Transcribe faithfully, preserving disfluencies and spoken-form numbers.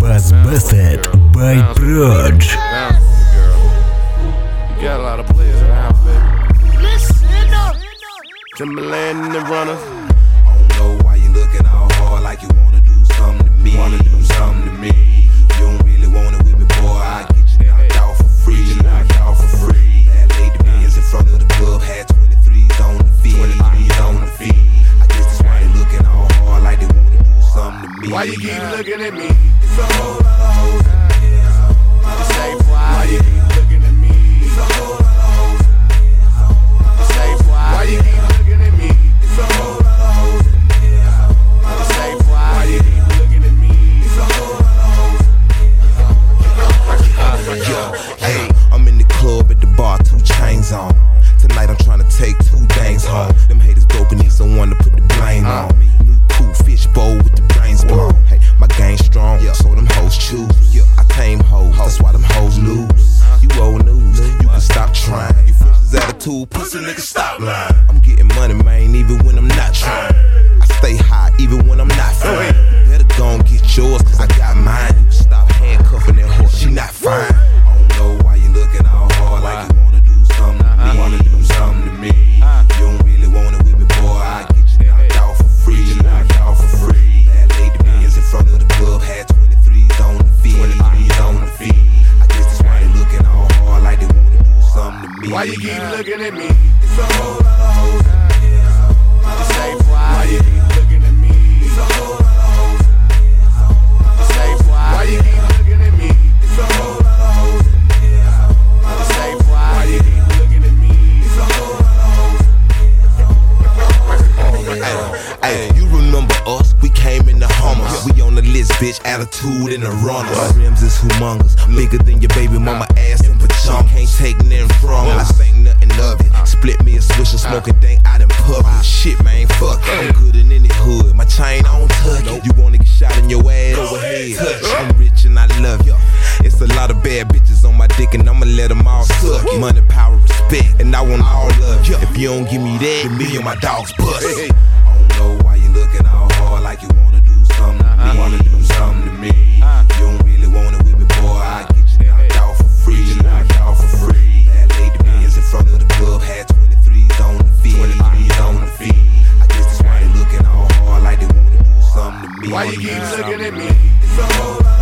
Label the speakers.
Speaker 1: Was Busted by Proj.
Speaker 2: You got a lot of players in the house, baby. Listen up. Timberland and the Runners.
Speaker 3: I don't know why you looking all hard like you wanna do something to me. Wanna do something to me. You don't really want it with me, boy. I get you knocked out for free. Get you knocked out for free. That lady bands in front of the club had twenty-threes on the feet. twenty-threes on the feet. I guess that's why they looking all hard like they wanna do something to me.
Speaker 2: Why you keep looking at me?
Speaker 3: It's a whole lot of hoes in here. It's a whole lot of
Speaker 2: Say
Speaker 3: hoes.
Speaker 2: why? Why you keep looking at me?
Speaker 3: It's a whole lot of hoes in here. It's a whole lot of
Speaker 2: Say
Speaker 3: hoes.
Speaker 2: why? Why you keep looking at me?
Speaker 3: It's a whole lot of hoes in here. It's a whole lot of
Speaker 2: Say
Speaker 3: hoes.
Speaker 2: why? Why you keep looking at me?
Speaker 3: It's a whole lot of hoes in here. Hey, I'm in the club at the bar, two chains on. Tonight I'm trying to take two things home. Them haters broken, need someone to put the blame on. New cool fish bowl with the brains blown. Hey, my game strong, so them hoes choose. Yeah, I tame hoes, that's why them hoes lose. You old news, you can stop trying. You fresh attitude, pussy nigga, stop lying. I'm getting money, man, even when I'm not trying. I stay high, even when I'm not fine. Better go and get yours, cause I got mine. You can stop handcuffing that horse, she not fine. I don't know why you looking all hard like you wanna do something to me. Wanna do something to me. You don't really want it with me, boy. I get you knocked out for free. Get you knocked out for free. That lady bands in front of the club had twenty-threes on the feet. twenty-threes on the feet. I guess that's why they looking all hard like they wanna do something to me.
Speaker 2: Why you keep looking at me?
Speaker 3: It's a whole lot of hoes in here. It's a whole lot of
Speaker 2: Say
Speaker 3: hoes.
Speaker 2: why? Why you keep looking at me?
Speaker 3: It's a whole lot of hoes in here. It's a whole lot of
Speaker 2: Say
Speaker 3: hoes.
Speaker 2: why? Why you keep looking at me?
Speaker 3: It's a whole lot of hoes in here. It's a whole lot of
Speaker 2: Say
Speaker 3: hoes.
Speaker 2: why? Why you keep looking at me?
Speaker 3: It's a whole lot of hoes in here. It's a whole lot of hoes. Hey, you remember us? We came in the Hummers. We on the list, bitch. Attitude in the runners. My rims is humongous, bigger than your baby mama ass in pajamas. Can't take nothing from us. I think nothing of it. Split me a swisher, smoking dank out in public. Shit, man, fuck it. I'm good in any hood. My chain on tuck it. You wanna get shot in your ass? Go ahead. I'm rich and I love you. It's a lot of bad bitches on my dick and I'ma let them all suck it. Money, power, respect, and I want all of you. If you don't give me that, then me and my dogs bust. I don't know why you looking all hard like you wanna do something to me. Wanna do something to me. You don't really want it with me, boy. I get you knocked out for free. Get you knocked out for free. That lady bands in front of the club had twenty-threes on the feet. twenty-threes on the feet. I guess that's why they looking all hard like they wanna do something to me.
Speaker 2: Why you keep looking at me?
Speaker 3: It's a whole lot